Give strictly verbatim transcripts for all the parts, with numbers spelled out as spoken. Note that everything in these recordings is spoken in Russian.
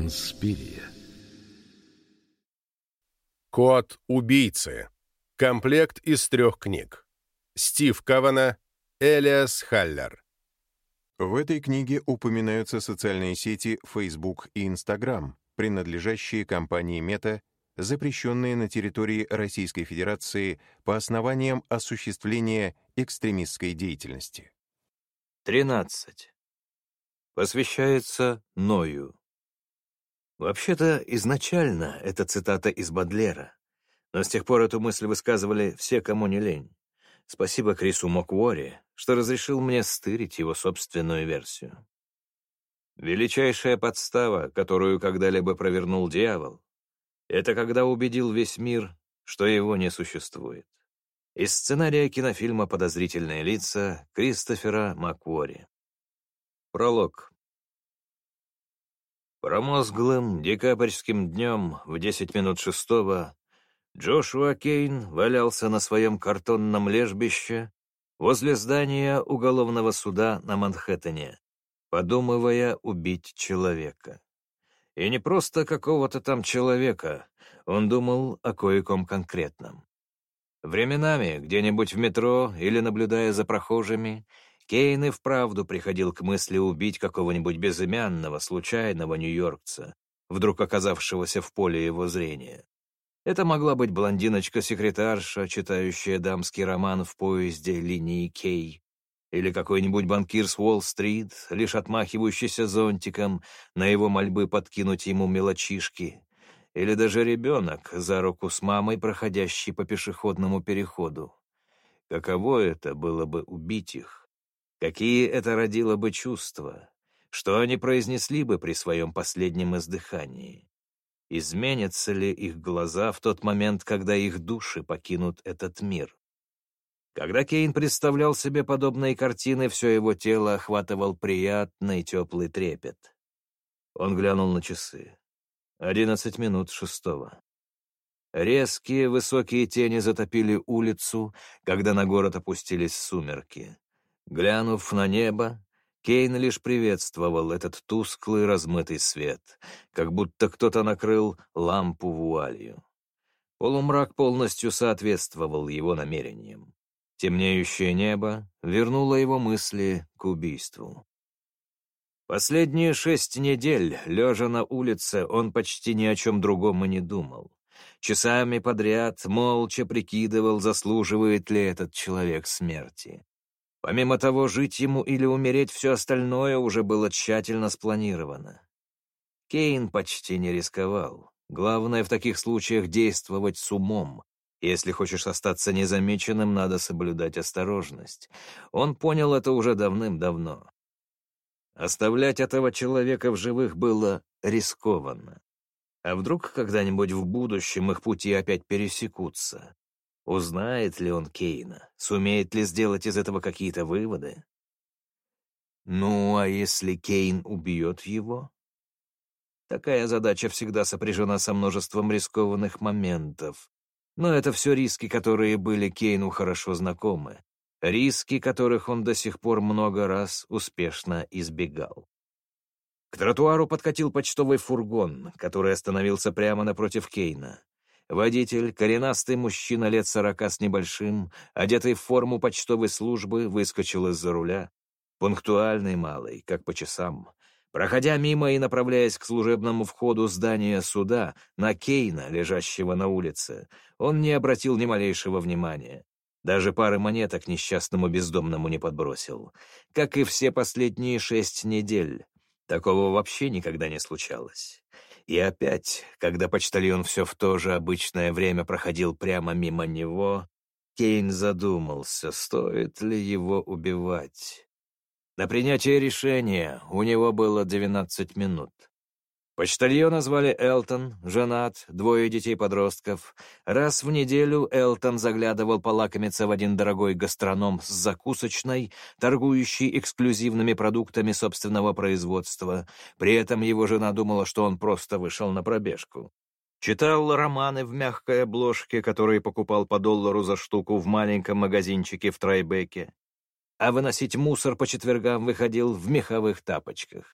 Инспирия. Код убийцы. Комплект из трех книг. Стив Кавана, Элиас Халлер. В этой книге упоминаются социальные сети Facebook и Instagram, принадлежащие компании Meta, запрещенные на территории Российской Федерации по основаниям осуществления экстремистской деятельности. тринадцать. Посвящается Ною. Вообще-то, изначально это цитата из Бодлера, но с тех пор эту мысль высказывали все, кому не лень. Спасибо Крису Макуори, что разрешил мне стырить его собственную версию. Величайшая подстава, которую когда-либо провернул дьявол, это когда убедил весь мир, что его не существует. Из сценария кинофильма «Подозрительные лица» Кристофера Макуори. Пролог. Промозглым декабрьским днем в десять минут шестого Джошуа Кейн валялся на своем картонном лежбище возле здания уголовного суда на Манхэттене, подумывая убить человека. И не просто какого-то там человека, он думал о кое-ком конкретном. Временами, где-нибудь в метро или наблюдая за прохожими, Кейн и вправду приходил к мысли убить какого-нибудь безымянного, случайного нью-йоркца, вдруг оказавшегося в поле его зрения. Это могла быть блондиночка-секретарша, читающая дамский роман в поезде линии Кей, или какой-нибудь банкир с Уолл-стрит, лишь отмахивающийся зонтиком на его мольбы подкинуть ему мелочишки, или даже ребенок за руку с мамой, проходящий по пешеходному переходу. Каково это было бы убить их? Какие это родило бы чувства? Что они произнесли бы при своем последнем издыхании? Изменятся ли их глаза в тот момент, когда их души покинут этот мир? Когда Кейн представлял себе подобные картины, все его тело охватывал приятный теплый трепет. Он глянул на часы. Одиннадцать минут шестого. Резкие высокие тени затопили улицу, когда на город опустились сумерки. Глянув на небо, Кейн лишь приветствовал этот тусклый размытый свет, как будто кто-то накрыл лампу вуалью. Полумрак полностью соответствовал его намерениям. Темнеющее небо вернуло его мысли к убийству. Последние шесть недель, лежа на улице, он почти ни о чем другом и не думал. Часами подряд молча прикидывал, заслуживает ли этот человек смерти. Помимо того, жить ему или умереть, все остальное уже было тщательно спланировано. Кейн почти не рисковал. Главное в таких случаях действовать с умом. Если хочешь остаться незамеченным, надо соблюдать осторожность. Он понял это уже давным-давно. Оставлять этого человека в живых было рискованно. А вдруг когда-нибудь в будущем их пути опять пересекутся? Узнает ли он Кейна? Сумеет ли сделать из этого какие-то выводы? Ну, а если Кейн убьет его? Такая задача всегда сопряжена со множеством рискованных моментов. Но это все риски, которые были Кейну хорошо знакомы. Риски, которых он до сих пор много раз успешно избегал. К тротуару подкатил почтовый фургон, который остановился прямо напротив Кейна. Водитель, коренастый мужчина лет сорока с небольшим, одетый в форму почтовой службы, выскочил из-за руля. Пунктуальный малый, как по часам. Проходя мимо и направляясь к служебному входу здания суда, на Кейна, лежащего на улице, он не обратил ни малейшего внимания. Даже пары монеток несчастному бездомному не подбросил. Как и все последние шесть недель. Такого вообще никогда не случалось. И опять, когда почтальон все в то же обычное время проходил прямо мимо него, Кейн задумался, стоит ли его убивать. На принятие решения у него было двенадцать минут. Почтальона звали Элтон, женат, двое детей-подростков. Раз в неделю Элтон заглядывал полакомиться в один дорогой гастроном с закусочной, торгующий эксклюзивными продуктами собственного производства. При этом его жена думала, что он просто вышел на пробежку. Читал романы в мягкой обложке, которые покупал по доллару за штуку в маленьком магазинчике в Трайбеке. А выносить мусор по четвергам выходил в меховых тапочках.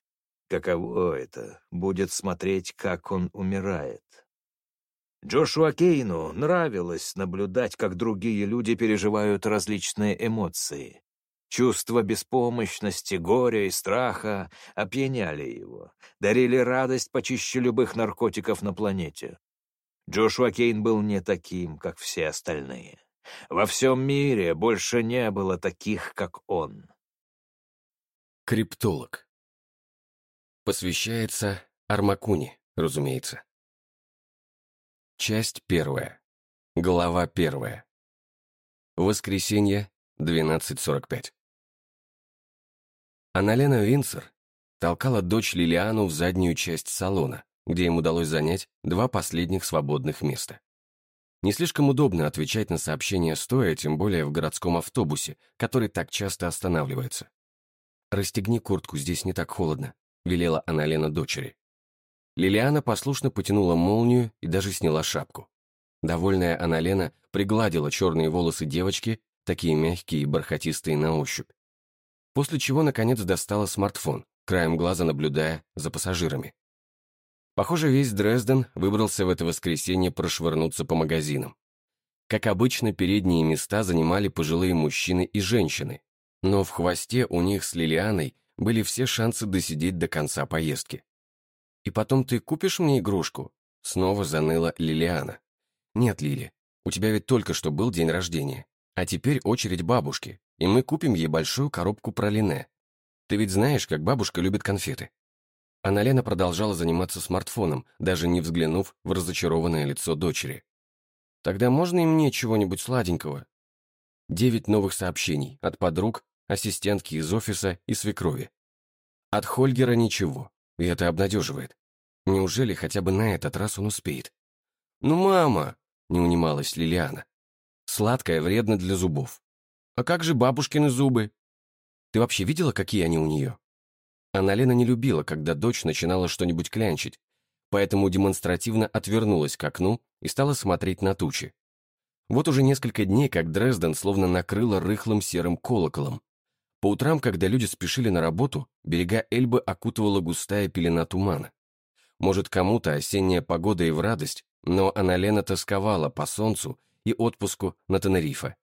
каково это будет смотреть, как он умирает. Джошуа Кейну нравилось наблюдать, как другие люди переживают различные эмоции. Чувства беспомощности, горя и страха опьяняли его, дарили радость почище любых наркотиков на планете. Джошуа Кейн был не таким, как все остальные. Во всем мире больше не было таких, как он. Криптолог. Посвящается Армакуни, разумеется. Часть первая. Глава первая. Воскресенье, двенадцать сорок пять. Анналена Винсер толкала дочь Лилиану в заднюю часть салона, где им удалось занять два последних свободных места. Не слишком удобно отвечать на сообщения стоя, тем более в городском автобусе, который так часто останавливается. «Расстегни куртку, здесь не так холодно», — велела Анналена дочери. Лилиана послушно потянула молнию и даже сняла шапку. Довольная Анналена пригладила черные волосы девочки, такие мягкие и бархатистые на ощупь. После чего, наконец, достала смартфон, краем глаза наблюдая за пассажирами. Похоже, весь Дрезден выбрался в это воскресенье прошвырнуться по магазинам. Как обычно, передние места занимали пожилые мужчины и женщины, но в хвосте у них с Лилианой были все шансы досидеть до конца поездки. «И потом ты купишь мне игрушку?» — снова заныла Лилиана. «Нет, Лили, у тебя ведь только что был день рождения, а теперь очередь бабушки, и мы купим ей большую коробку пралине. Ты ведь знаешь, как бабушка любит конфеты». Анналена продолжала заниматься смартфоном, даже не взглянув в разочарованное лицо дочери. «Тогда можно и мне чего-нибудь сладенького?» Девять новых сообщений от подруг, ассистентки из офиса и свекрови. От Хольгера ничего, и это обнадеживает. Неужели хотя бы на этот раз он успеет? «Ну, мама!» — не унималась Лилиана. «Сладкое вредно для зубов. А как же бабушкины зубы? Ты вообще видела, какие они у нее?» Анналена не любила, когда дочь начинала что-нибудь клянчить, поэтому демонстративно отвернулась к окну и стала смотреть на тучи. Вот уже несколько дней, как Дрезден словно накрыло рыхлым серым колоколом. По утрам, когда люди спешили на работу, берега Эльбы окутывала густая пелена тумана. Может, кому-то осенняя погода и в радость, но Анналена тосковала по солнцу и отпуску на Тенерифе.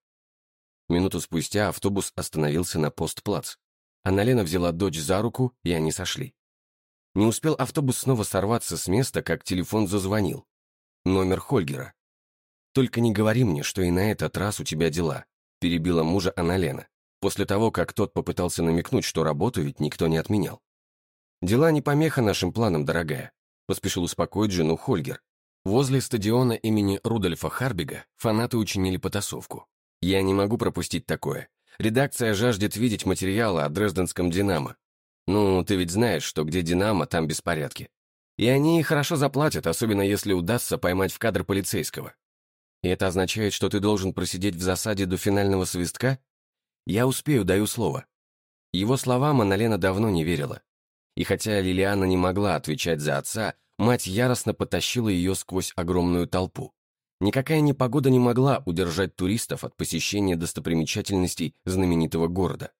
Минуту спустя автобус остановился на постплац. Анналена взяла дочь за руку, и они сошли. Не успел автобус снова сорваться с места, как телефон зазвонил. Номер Хольгера. «Только не говори мне, что и на этот раз у тебя дела», — перебила мужа Анналена, после того, как тот попытался намекнуть, что работу ведь никто не отменял. «Дела не помеха нашим планам, дорогая», — поспешил успокоить жену Хольгер. Возле стадиона имени Рудольфа Харбига фанаты учинили потасовку. «Я не могу пропустить такое. Редакция жаждет видеть материалы о дрезденском «Динамо». Ну, ты ведь знаешь, что где «Динамо», там беспорядки. И они хорошо заплатят, особенно если удастся поймать в кадр полицейского. И это означает, что ты должен просидеть в засаде до финального свистка? Я успею, даю слово». Его словам Анналена давно не верила. И хотя Лилиана не могла отвечать за отца, мать яростно потащила ее сквозь огромную толпу. Никакая непогода не могла удержать туристов от посещения достопримечательностей знаменитого города.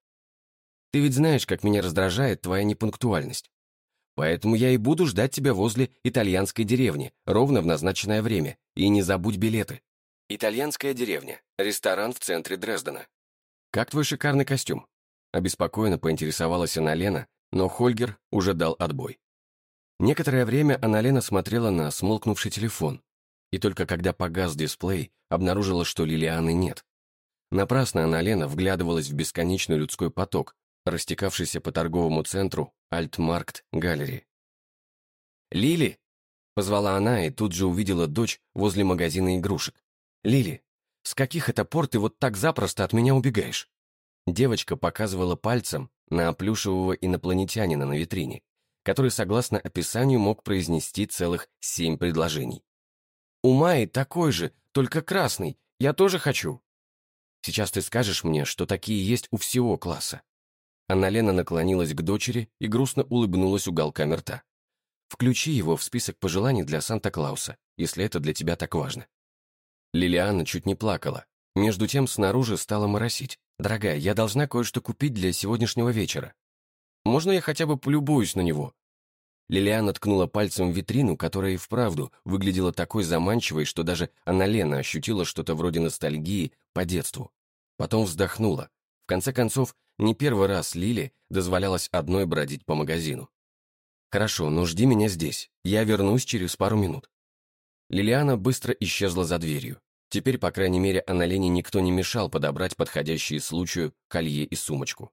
«Ты ведь знаешь, как меня раздражает твоя непунктуальность. Поэтому я и буду ждать тебя возле итальянской деревни, ровно в назначенное время, и не забудь билеты». «Итальянская деревня. Ресторан в центре Дрездена». «Как твой шикарный костюм?» Обеспокоенно поинтересовалась Анналена, но Хольгер уже дал отбой. Некоторое время Анналена смотрела на смолкнувший телефон, и только когда погас дисплей, обнаружила, что Лилианы нет. Напрасно Анналена вглядывалась в бесконечный людской поток, растекавшийся по торговому центру Альтмаркт Галлери. «Лили!» — позвала она и тут же увидела дочь возле магазина игрушек. «Лили, с каких это пор ты вот так запросто от меня убегаешь?» Девочка показывала пальцем на плюшевого инопланетянина на витрине, который, согласно описанию, мог произнести целых семь предложений. «У Майи такой же, только красный. Я тоже хочу». «Сейчас ты скажешь мне, что такие есть у всего класса». Анналена наклонилась к дочери и грустно улыбнулась уголками рта. «Включи его в список пожеланий для Санта-Клауса, если это для тебя так важно». Лилиана чуть не плакала. Между тем снаружи стало моросить. «Дорогая, я должна кое-что купить для сегодняшнего вечера. Можно я хотя бы полюбуюсь на него?» Лилиана ткнула пальцем в витрину, которая и вправду выглядела такой заманчивой, что даже Анна-Лена ощутила что-то вроде ностальгии по детству. Потом вздохнула. В конце концов, не первый раз Лиле дозволялось одной бродить по магазину. «Хорошо, но жди меня здесь. Я вернусь через пару минут». Лилиана быстро исчезла за дверью. Теперь, по крайней мере, Анна-Лене никто не мешал подобрать подходящие случаю колье и сумочку.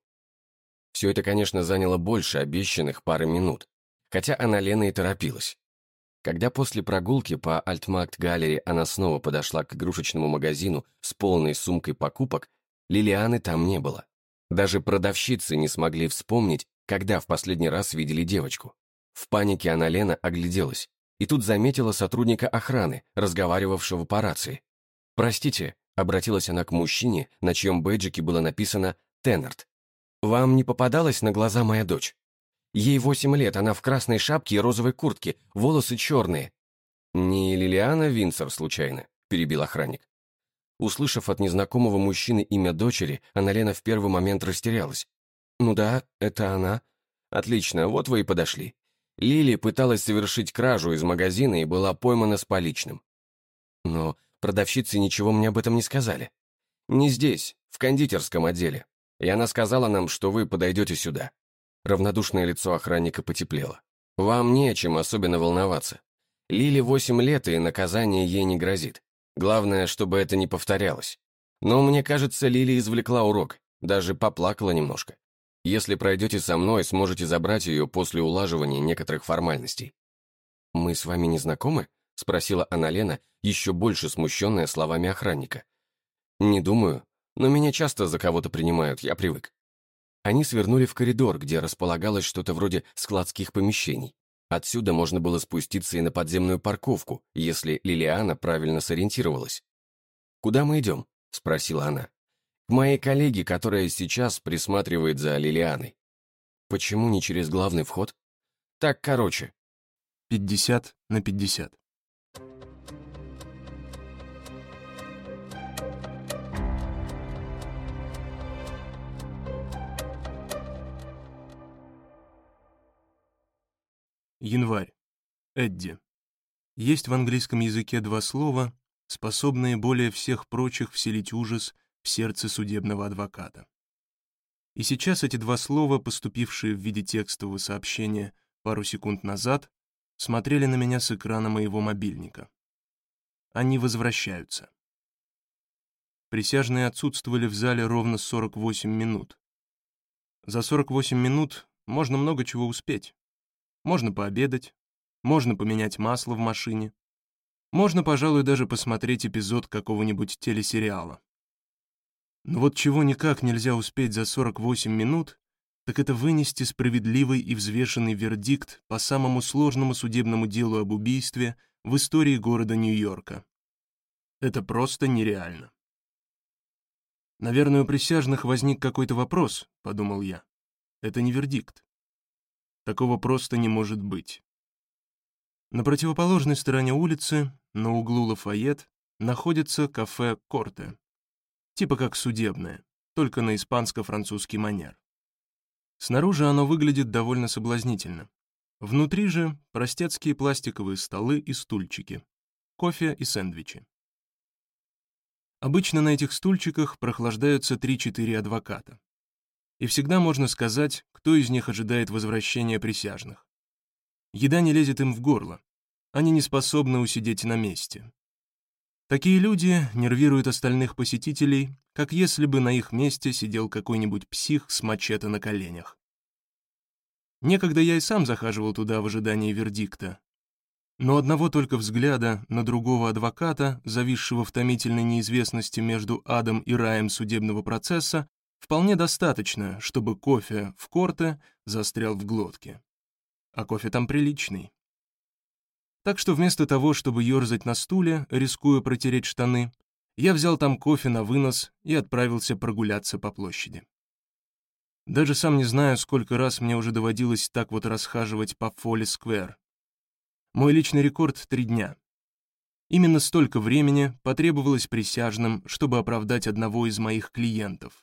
Все это, конечно, заняло больше обещанных пары минут, хотя Анна-Лена и торопилась. Когда после прогулки по Альтмаркт-галере она снова подошла к игрушечному магазину с полной сумкой покупок, Лилианы там не было. Даже продавщицы не смогли вспомнить, когда в последний раз видели девочку. В панике Анна-Лена огляделась, и тут заметила сотрудника охраны, разговаривавшего по рации. «Простите», — обратилась она к мужчине, на чьем бейджике было написано «Теннерт». «Вам не попадалась на глаза моя дочь? Ей восемь лет, она в красной шапке и розовой куртке, волосы черные». «Не Лилиана Винсор, случайно?» — перебил охранник. Услышав от незнакомого мужчины имя дочери, Анна-Лена в первый момент растерялась. «Ну да, это она». «Отлично, вот вы и подошли. Лили пыталась совершить кражу из магазина и была поймана с поличным». «Но продавщицы ничего мне об этом не сказали». «Не здесь, в кондитерском отделе. И она сказала нам, что вы подойдете сюда». Равнодушное лицо охранника потеплело. «Вам не о чем особенно волноваться. Лили восемь лет, и наказание ей не грозит. Главное, чтобы это не повторялось. Но мне кажется, Лили извлекла урок, даже поплакала немножко. Если пройдете со мной, сможете забрать ее после улаживания некоторых формальностей». «Мы с вами не знакомы?» — спросила Анна-Лена, еще больше смущенная словами охранника. «Не думаю, но меня часто за кого-то принимают, я привык». Они свернули в коридор, где располагалось что-то вроде складских помещений. Отсюда можно было спуститься и на подземную парковку, если Лилиана правильно сориентировалась. «Куда мы идем?» — спросила она. «К моей коллеге, которая сейчас присматривает за Лилианой». «Почему не через главный вход?» «Так короче». пятьдесят на пятьдесят. Январь. Эдди. Есть в английском языке два слова, способные более всех прочих вселить ужас в сердце судебного адвоката. И сейчас эти два слова, поступившие в виде текстового сообщения пару секунд назад, смотрели на меня с экрана моего мобильника. Они возвращаются. Присяжные отсутствовали в зале ровно сорок восемь минут. За сорок восемь минут можно много чего успеть. Можно пообедать, можно поменять масло в машине, можно, пожалуй, даже посмотреть эпизод какого-нибудь телесериала. Но вот чего никак нельзя успеть за сорок восемь минут, так это вынести справедливый и взвешенный вердикт по самому сложному судебному делу об убийстве в истории города Нью-Йорка. Это просто нереально. Наверное, у присяжных возник какой-то вопрос, подумал я. Это не вердикт. Такого просто не может быть. На противоположной стороне улицы, на углу Лафайет, находится кафе «Корте». Типа как судебное, только на испанско-французский манер. Снаружи оно выглядит довольно соблазнительно. Внутри же простецкие пластиковые столы и стульчики, кофе и сэндвичи. Обычно на этих стульчиках прохлаждаются три-четыре адвоката. И всегда можно сказать, кто из них ожидает возвращения присяжных. Еда не лезет им в горло, они не способны усидеть на месте. Такие люди нервируют остальных посетителей, как если бы на их месте сидел какой-нибудь псих с мачете на коленях. Некогда я и сам захаживал туда в ожидании вердикта. Но одного только взгляда на другого адвоката, зависшего в томительной неизвестности между адом и раем судебного процесса, вполне достаточно, чтобы кофе в Корте застрял в глотке. А кофе там приличный. Так что вместо того, чтобы ерзать на стуле, рискуя протереть штаны, я взял там кофе на вынос и отправился прогуляться по площади. Даже сам не знаю, сколько раз мне уже доводилось так вот расхаживать по Фолли-сквер. Мой личный рекорд — три дня. Именно столько времени потребовалось присяжным, чтобы оправдать одного из моих клиентов.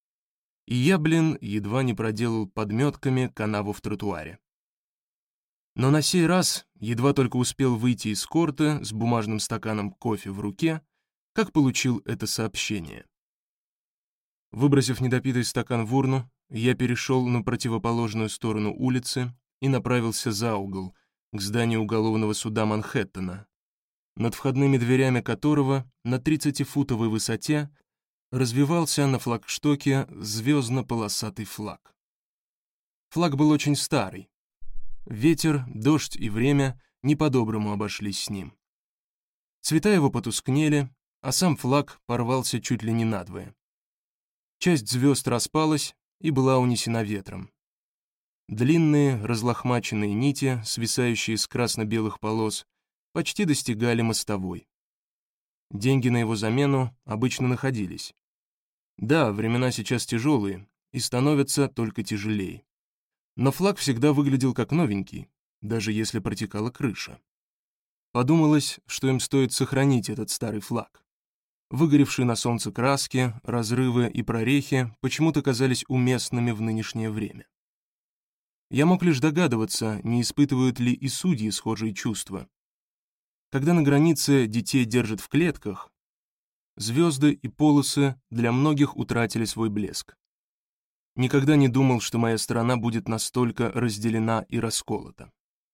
И я, блин, едва не проделал подметками канаву в тротуаре. Но на сей раз едва только успел выйти из корта с бумажным стаканом кофе в руке, как получил это сообщение. Выбросив недопитый стакан в урну, я перешел на противоположную сторону улицы и направился за угол, к зданию уголовного суда Манхэттена, над входными дверями которого на тридцатифутовой высоте развивался на флагштоке звездно-полосатый флаг. Флаг был очень старый. Ветер, дождь и время не по-доброму обошлись с ним. Цвета его потускнели, а сам флаг порвался чуть ли не надвое. Часть звезд распалась и была унесена ветром. Длинные, разлохмаченные нити, свисающие с красно-белых полос, почти достигали мостовой. Деньги на его замену обычно находились. Да, времена сейчас тяжелые и становятся только тяжелее. Но флаг всегда выглядел как новенький, даже если протекала крыша. Подумалось, что им стоит сохранить этот старый флаг. Выгоревшие на солнце краски, разрывы и прорехи почему-то казались уместными в нынешнее время. Я мог лишь догадываться, не испытывают ли и судьи схожие чувства. Когда на границе детей держат в клетках, звезды и полосы для многих утратили свой блеск. Никогда не думал, что моя страна будет настолько разделена и расколота.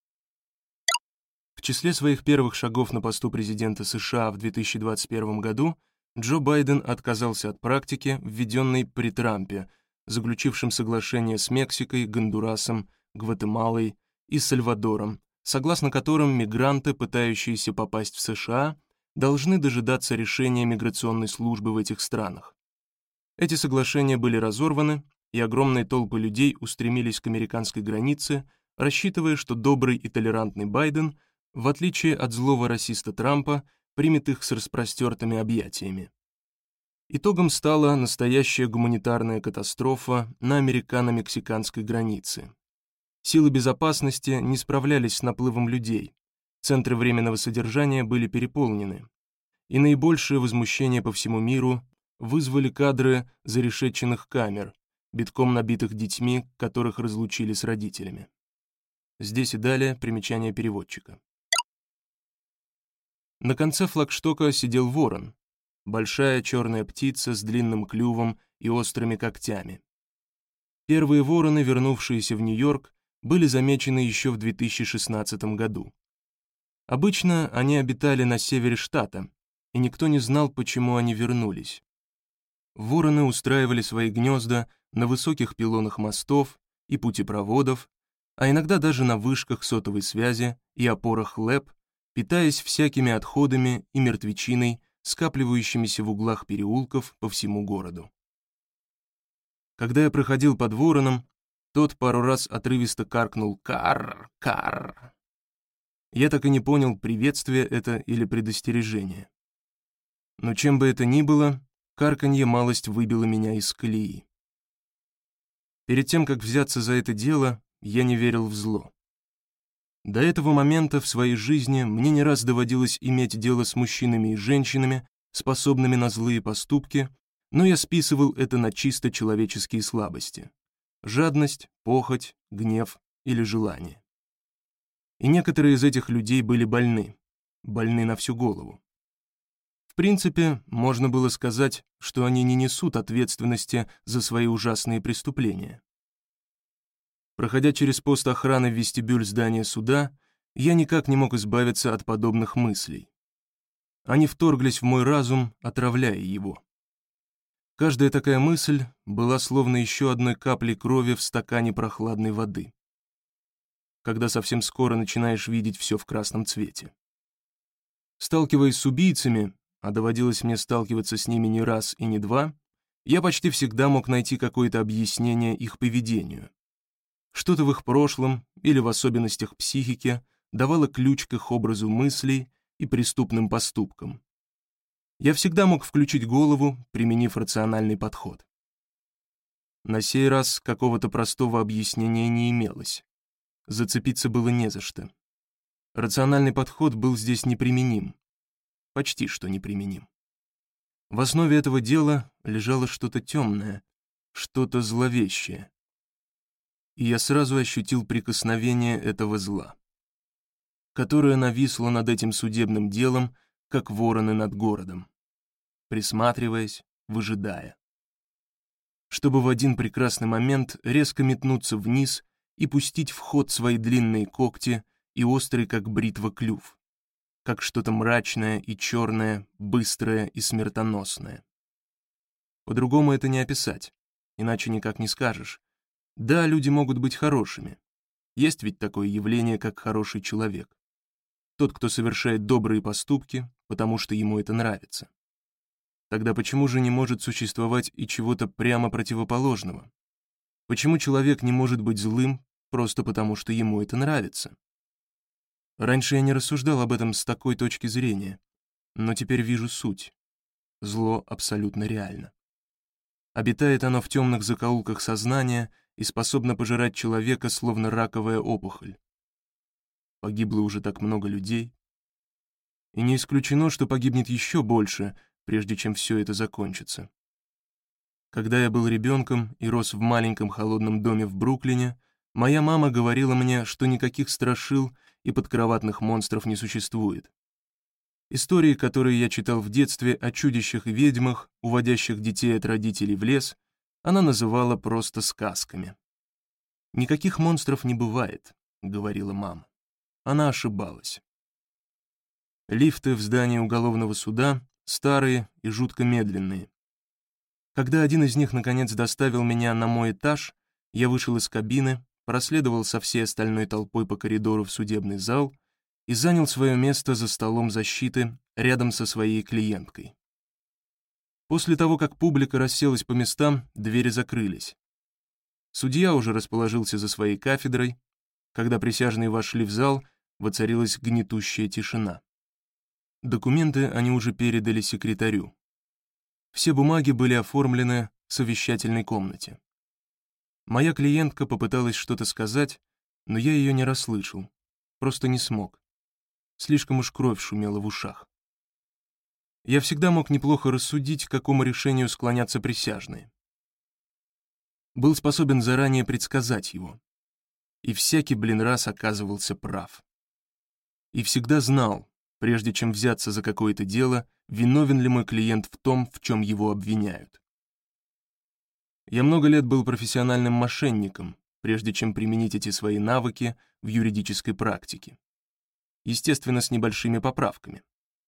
В числе своих первых шагов на посту президента США в две тысячи двадцать первом году Джо Байден отказался от практики, введенной при Трампе, заключившем соглашение с Мексикой, Гондурасом, Гватемалой и Сальвадором, согласно которым мигранты, пытающиеся попасть в США, должны дожидаться решения миграционной службы в этих странах. Эти соглашения были разорваны, и огромные толпы людей устремились к американской границе, рассчитывая, что добрый и толерантный Байден, в отличие от злого расиста Трампа, примет их с распростертыми объятиями. Итогом стала настоящая гуманитарная катастрофа на американо-мексиканской границе. Силы безопасности не справлялись с наплывом людей, центры временного содержания были переполнены, и наибольшее возмущение по всему миру вызвали кадры зарешетченных камер, битком набитых детьми, которых разлучили с родителями. Здесь и далее примечание переводчика. На конце флагштока сидел ворон, большая черная птица с длинным клювом и острыми когтями. Первые вороны, вернувшиеся в Нью-Йорк, были замечены еще в две тысячи шестнадцатом году. Обычно они обитали на севере штата, и никто не знал, почему они вернулись. Вороны устраивали свои гнезда на высоких пилонах мостов и путепроводов, а иногда даже на вышках сотовой связи и опорах ЛЭП, питаясь всякими отходами и мертвечиной, скапливающимися в углах переулков по всему городу. Когда я проходил под вороном, тот пару раз отрывисто каркнул «карр, карр». Я так и не понял, приветствие это или предостережение. Но чем бы это ни было, карканье малость выбило меня из колеи. Перед тем, как взяться за это дело, я не верил в зло. До этого момента в своей жизни мне не раз доводилось иметь дело с мужчинами и женщинами, способными на злые поступки, но я списывал это на чисто человеческие слабости: жадность, похоть, гнев или желание. И некоторые из этих людей были больны, больны на всю голову. В принципе, можно было сказать, что они не несут ответственности за свои ужасные преступления. Проходя через пост охраны в вестибюль здания суда, я никак не мог избавиться от подобных мыслей. Они вторглись в мой разум, отравляя его. Каждая такая мысль была словно еще одной каплей крови в стакане прохладной воды, когда совсем скоро начинаешь видеть все в красном цвете. Сталкиваясь с убийцами, а доводилось мне сталкиваться с ними не раз и не два, я почти всегда мог найти какое-то объяснение их поведению. Что-то в их прошлом или в особенностях психики давало ключ к их образу мыслей и преступным поступкам. Я всегда мог включить голову, применив рациональный подход. На сей раз какого-то простого объяснения не имелось. Зацепиться было не за что. Рациональный подход был здесь неприменим. Почти что неприменим. В основе этого дела лежало что-то темное, что-то зловещее. И я сразу ощутил прикосновение этого зла. которое нависло над этим судебным делом, как вороны над городом, присматриваясь, выжидая. Чтобы в один прекрасный момент резко метнуться вниз и пустить в ход свои длинные когти и острый, как бритва, клюв, как что-то мрачное и черное, быстрое и смертоносное. По-другому это не описать, иначе никак не скажешь. Да, люди могут быть хорошими. Есть ведь такое явление, как хороший человек. Тот, кто совершает добрые поступки, потому что ему это нравится. Тогда почему же не может существовать и чего-то прямо противоположного? Почему человек не может быть злым просто потому, что ему это нравится? Раньше я не рассуждал об этом с такой точки зрения, но теперь вижу суть. Зло абсолютно реально. Обитает оно в темных закоулках сознания и способно пожирать человека, словно раковая опухоль. Погибло уже так много людей. И не исключено, что погибнет еще больше, прежде чем все это закончится. Когда я был ребенком и рос в маленьком холодном доме в Бруклине, моя мама говорила мне, что никаких страшил и подкроватных монстров не существует. Истории, которые я читал в детстве о чудищах и ведьмах, уводящих детей от родителей в лес, она называла просто сказками. «Никаких монстров не бывает», — говорила мама. Она ошибалась. Лифты в здании уголовного суда старые и жутко медленные. Когда один из них наконец доставил меня на мой этаж, я вышел из кабины, проследовал со всей остальной толпой по коридору в судебный зал и занял свое место за столом защиты рядом со своей клиенткой. После того, как публика расселась по местам, двери закрылись. Судья уже расположился за своей кафедрой. Когда присяжные вошли в зал, воцарилась гнетущая тишина. Документы они уже передали секретарю. Все бумаги были оформлены в совещательной комнате. Моя клиентка попыталась что-то сказать, но я ее не расслышал, просто не смог. Слишком уж кровь шумела в ушах. Я всегда мог неплохо рассудить, к какому решению склонятся присяжные. Был способен заранее предсказать его. И всякий, блин, раз оказывался прав. И всегда знал, прежде чем взяться за какое-то дело, виновен ли мой клиент в том, в чем его обвиняют. Я много лет был профессиональным мошенником, прежде чем применить эти свои навыки в юридической практике. Естественно, с небольшими поправками.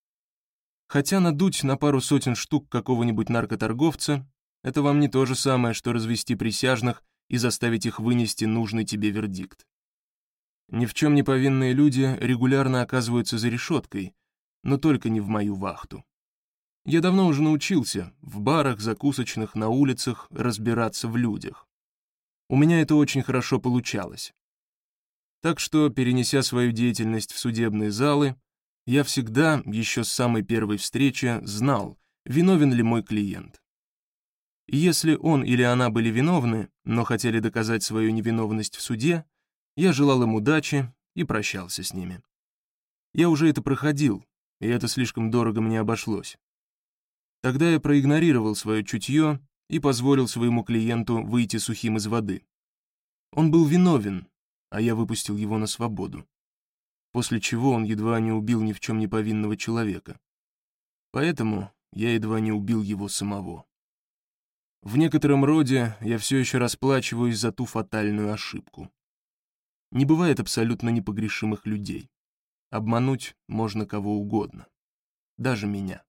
Хотя надуть на пару сотен штук какого-нибудь наркоторговца — это вам не то же самое, что развести присяжных и заставить их вынести нужный тебе вердикт. Ни в чем не повинные люди регулярно оказываются за решеткой, но только не в мою вахту. Я давно уже научился в барах, закусочных, на улицах разбираться в людях. У меня это очень хорошо получалось. Так что, перенеся свою деятельность в судебные залы, я всегда, еще с самой первой встречи, знал, виновен ли мой клиент. И если он или она были виновны, но хотели доказать свою невиновность в суде, я желал им удачи и прощался с ними. Я уже это проходил, и это слишком дорого мне обошлось. Тогда я проигнорировал свое чутье и позволил своему клиенту выйти сухим из воды. Он был виновен, а я выпустил его на свободу, после чего он едва не убил ни в чем не повинного человека. Поэтому я едва не убил его самого. В некотором роде я все еще расплачиваюсь за ту фатальную ошибку. Не бывает абсолютно непогрешимых людей. Обмануть можно кого угодно, даже меня.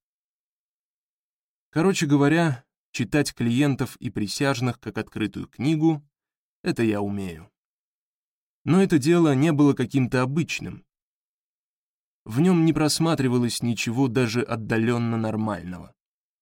Короче говоря, читать клиентов и присяжных как открытую книгу — это я умею. Но это дело не было каким-то обычным. В нем не просматривалось ничего даже отдаленно нормального.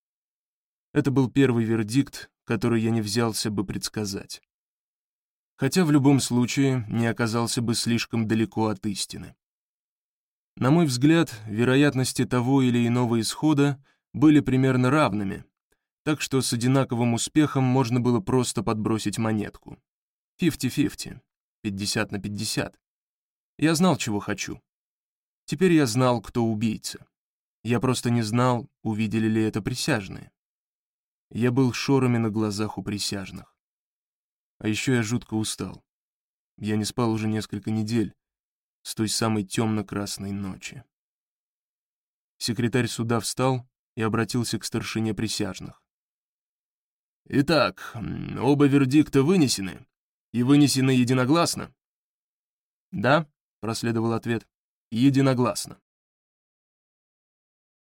Это был первый вердикт, который я не взялся бы предсказать. Хотя в любом случае не оказался бы слишком далеко от истины. На мой взгляд, вероятности того или иного исхода были примерно равными, так что с одинаковым успехом можно было просто подбросить монетку. фифти-фифти, пятьдесят на пятьдесят. Я знал, чего хочу. Теперь я знал, кто убийца. Я просто не знал, увидели ли это присяжные. Я был шорами на глазах у присяжных. А еще я жутко устал. Я не спал уже несколько недель, с той самой темно-красной ночи. Секретарь суда встал и обратился к старшине присяжных. «Итак, оба вердикта вынесены, и вынесены единогласно?» «Да», — проследовал ответ, — «единогласно».